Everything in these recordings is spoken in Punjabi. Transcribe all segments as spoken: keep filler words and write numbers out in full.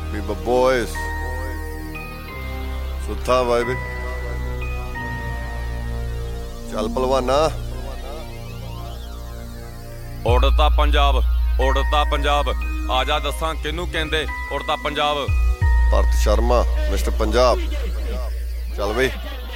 We the boys. ਸੁੱਥਾ ਬਾਈ ਚੱਲ ਪਹਿਲਵਾਨਾ। ਉੜਦਾ ਪੰਜਾਬ ਉੜਦਾ ਪੰਜਾਬ ਆਜਾ ਦੱਸਾਂ ਕਿਹਨੂੰ ਕਹਿੰਦੇ ਉੜਦਾ ਪੰਜਾਬ। ਭਰਤ ਸ਼ਰਮਾ ਮਿਸਟਰ ਪੰਜਾਬ ਚੱਲ ਬਈ।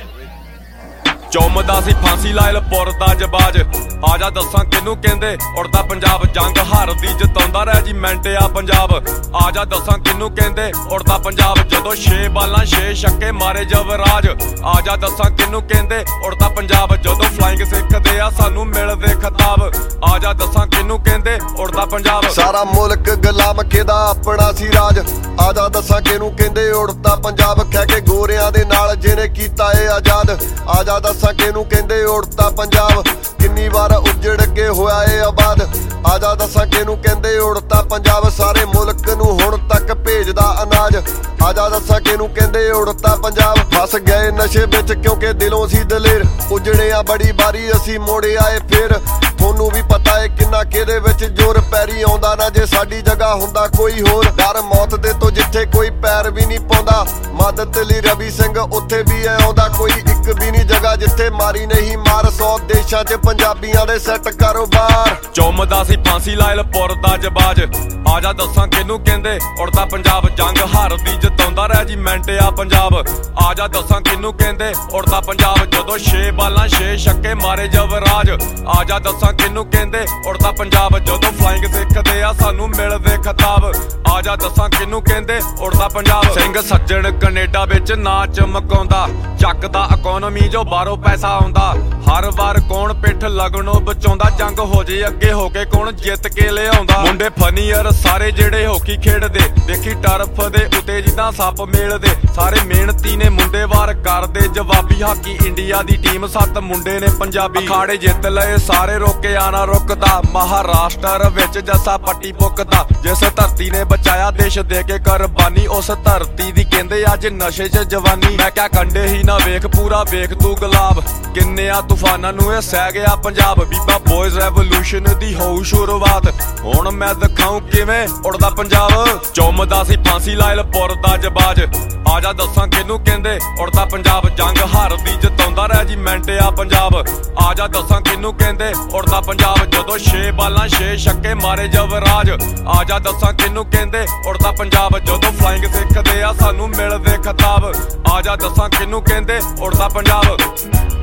ਚੁੰਮਦਾ ਸੀ ਫਾਂਸੀ ਲਾਇਲ ਪੁਰ ਦਾ ਜਬਾਜ ਆਜਾ ਦੱਸਾਂ ਕਿਹਨੂੰ ਕਹਿੰਦੇ ਉੜਦਾ ਪੰਜਾਬ। ਜੰਗ ਹਾਰਦੀ ਜਿਤਾਉਂਦਾ ਰੈਜੀਮੈਂਟ ਆ ਪੰਜਾਬ। ਆਜਾ ਦੱਸਾਂ ਕਿਹਨੂੰ ਕਹਿੰਦੇ ਉੜਦਾ ਪੰਜਾਬ। ਜਦੋਂ ਛੇ ਬਾਲਾਂ ਛੇ ਛੱਕੇ ਮਾਰੇ ਜਵਰਾਜ ਆਜਾ ਦੱਸਾਂ ਕਿਹਨੂੰ ਕਹਿੰਦੇ ਉੜਦਾ ਪੰਜਾਬ। ਜਦੋਂ ਫਲਾਈਂਗ ਸਿੱਖਦੇ ਆ ਸਾਨੂੰ ਮਿਲਦੇ ਖਿਤਾਬ ਆਜਾ ਦੱਸਾਂ ਕਿਹਨੂੰ ਕਹਿੰਦੇ ਉੜਦਾ ਪੰਜਾਬ। ਸਾਰਾ ਮੁਲਕ ਗੁਲਾਮ ਕਿਹਦਾ ਆਪਣਾ ਸੀ ਰਾਜ ਆਜਾ ਦੱਸਾਂ ਕਿਹਨੂੰ ਕਹਿੰਦੇ ਉੜਦਾ ਪੰਜਾਬ। ਕਹਿ ਕੇ ਗੋਰਿਆਂ ਦੇ ਨਾਲ ਜਿਹਨੇ ਕੀਤਾ ਏ ਆਜ਼ਾਦ ਆਜਾ ਦੱਸਾਂ ਕਿਹਨੂੰ ਕਹਿੰਦੇ ਉੜਦਾ ਪੰਜਾਬ। ਕਿੰਨੀ ਵਾਰ ਉਜੜ ਕੇ ਹੋਇਆ ਏ ਆਬਾਦ ਆਜਾ ਦੱਸਾਂ ਕਿਹਨੂੰ ਕਹਿੰਦੇ ਉੜਦਾ ਪੰਜਾਬ। ਸਾਰੇ ਮੁਲਕ ਨੂੰ ਹੁਣ ਤੱਕ ਭੇਜਦਾ ਅਨਾਜ ਆਜਾ ਦੱਸਾਂ ਕਿਹਨੂੰ ਕਹਿੰਦੇ ਉੜਦਾ ਪੰਜਾਬ। ਫਸ ਗਏ ਨਸ਼ੇ ਵਿੱਚ ਕਿਉਂਕਿ ਦਿਲੋਂ ਸੀ ਦਲੇਰ ਉਜੜੇ ਆ ਬੜੀ ਵਾਰੀ ਅਸੀਂ ਮੋੜੇ ਆਏ ਫੇਰ। ਤੁਹਾਨੂੰ ਵੀ ਪਤਾ ਏ ਕਿੰਨਾ ਕਿਹਦੇ ਵਿੱਚ ਜ਼ੋਰ ਪੈਰੀ ਆਉਂਦਾ ਨਾ ਜੇ ਸਾਡੀ ਜਗ੍ਹਾ ਹੁੰਦਾ ਕੋਈ ਹੋਰ। ਡਰ ਮੌਤ ਦੇ ਤੋਂ ਜਿੱਥੇ ਕੋਈ ਪੈਰ ਵੀ ਨਹੀਂ ਪਾਉਂਦਾ ਮਦਦ ਲਈ ਰਵੀ ਸਿੰਘ ਉੱਥੇ ਵੀ ਆਉਂਦਾ ਕੋਈ ਇੱਕ ਵੀ ਨਹੀਂ ਜਗ੍ਹਾ ਜਿੱਥੇ ਮਾਰੀ ਨਹੀਂ ਮਾਰ। ਸੌ ਦੇਸ਼ਾਂ 'ਚ ਪੰਜਾਬੀਆਂ ਦੇ ਸੈੱਟ ਕਾਰੋਬਾਰ। ਚੁੰਮਦਾ ਸੀ ਫਾਂਸੀ ਲਾਇਲ ਪੁਰ ਦਾ ਜਬਾਜ ਆਜਾ ਦੱਸਾਂ ਕਿਹਨੂੰ ਕਹਿੰਦੇ ਉੜਦਾ ਪੰਜਾਬ। ਜੰਗ ਹਾਰਦੀ ਜਿਤਾਉਂਦਾ ਰੈਜੀਮੈਂਟ ਆ ਪੰਜਾਬ। ਆਜਾ ਦੱਸਾਂ ਕਿਹਨੂੰ ਕਹਿੰਦੇ ਉੜਦਾ ਪੰਜਾਬ। ਜਦੋਂ ਛੇ ਬਾਲਾਂ ਛੇ ਛੱਕੇ ਮਾਰੇ ਜਵਰਾਜ ਆਜਾ ਦੱਸਾਂ ਕਿਹਨੂੰ ਕਹਿੰਦੇ ਉੜਦਾ ਪੰਜਾਬ। ਜਦੋਂ ਫਲਾਈਂਗ ਸਿੱਖਦੇ ਆ ਸਾਨੂੰ ਮਿਲਦੇ ਖਿਤਾਬ ਆਜਾ ਦੱਸਾਂ ਕਿਹਨੂੰ ਕਹਿੰਦੇ ਉੜਦਾ ਪੰਜਾਬ। ਸਿੰਘ ਸੱਜਣ ਕੈਨੇਡਾ ਵਿੱਚ ਨਾ ਚਮਕਾਉਂਦਾ ਚੱਕਦਾ ਇਕੋਨਮੀ ਜੋ ਬਾਹਰੋਂ ਪੈਸਾ ਆਉਂਦਾ। ਹਰ ਵਾਰ ਕੌਣ ਪਿੱਠ ਲੱਗਣੋਂ ਬਚਾਉਂਦਾ ਜੰਗ ਹੋ ਜੇ ਅੱਗੇ ਹੋ ਕੇ ਕੌਣ ਜਿੱਤ ਕੇ ਲਿਆਉਂਦਾ। ਮੁੰਡੇ ਫਨੀਅਰ ਸਾਰੇ ਜਿਹੜੇ ਹਾਕੀ ਖੇਡਦੇ ਦੇਖੀ ਟਰਫ ਦੇ ਉੱਤੇ ਜਿੱਦਾਂ ਸੱਪ ਮੇਲਦੇ। ਸਾਰੇ ਮਿਹਨਤੀ ਨੇ ਮੁੰਡੇ ਵਾਰ ਕਰਦੇ ਜਵਾਬੀ। ਹਾਕੀ ਇੰਡੀਆ ਦੀ ਟੀਮ ਸੱਤ ਮੁੰਡੇ ਨੇ ਪੰਜਾਬੀ। ਅਖਾੜੇ ਜਿੱਤ ਲਏ ਸਾਰੇ ਰੋਕੇ ਆਣਾ ਰੁਕਦਾ। ਮਹਾਰਾਸ਼ਟਰ ਵਿੱਚ ਜੱਸਾ ਪੱਟੀ ਪੁੱਕਦਾ। ਜਿਸ ਧਰਤੀ ਨੇ ਬਚਾਇਆ ਦੇਸ਼ ਦੇ ਕੇ ਕੁਰਬਾਨੀ ਉਸ ਧਰਤੀ ਦੀ ਕਹਿੰਦੇ ਅੱਜ ਨਸ਼ੇ 'ਚ ਜਵਾਨੀ। ਮੈਂ ਕਿਹਾ ਕੰਡੇ ਹੀ ਨਾ ਵੇਖ ਪੂਰਾ ਵੇਖ ਤੂੰ ਗੁਲਾਬ ਕਿੰਨਿਆਂ ਤੂਫਾਨਾਂ ਨੂੰ ਇਹ ਸਹਿ ਗਿਆ ਪੰਜਾਬ। ਬੀਬਾ ਬੋਇਜ਼ ਰੈਵੋਲੂਸ਼ਨ ਦੀ ਹੋਊ ਸ਼ੁਰੂਆਤ ਹੁਣ ਮੈਂ ਦਿਖਾਊਂ ਕਿਵੇਂ ਉੜਦਾ ਪੰਜਾਬ। ਚੁੰਮਦਾ ਸੀ ਫਾਂਸੀ ਲਾਇਲ ਪੁਰ ਦਾ ਜਬਾਜ ਆਜਾ ਦੱਸਾਂ ਕਿਹਨੂੰ ਕਹਿੰਦੇ ਉੜਦਾ ਪੰਜਾਬ। ਜੰਗ ਹਾਰਦੀ ਜਿਤਾਉਂਦਾ ਰੈਜੀਮੈਂਟ ਆ ਪੰਜਾਬ। ਆਜਾ ਦੱਸਾਂ ਕਿਹਨੂੰ ਕਹਿੰਦੇ ਉੜਦਾ ਪੰਜਾਬ। ਜਦੋਂ ਛੇ ਬਾਲਾਂ ਛੇ ਛੱਕੇ ਮਾਰੇ ਜਵਰਾਜ ਆਜਾ ਦੱਸਾਂ ਕਿਹਨੂੰ ਕਹਿੰਦੇ ਉੜਦਾ ਪੰਜਾਬ। ਜਦੋਂ ਫਲਾਈਂਗ ਸਿੱਖਦੇ ਆ ਸਾਨੂੰ ਮਿਲਦੇ ਖਿਤਾਬ ਆਜਾ ਦੱਸਾਂ ਕਿਹਨੂੰ ਕਹਿੰਦੇ ਉੜਦਾ ਪੰਜਾਬ।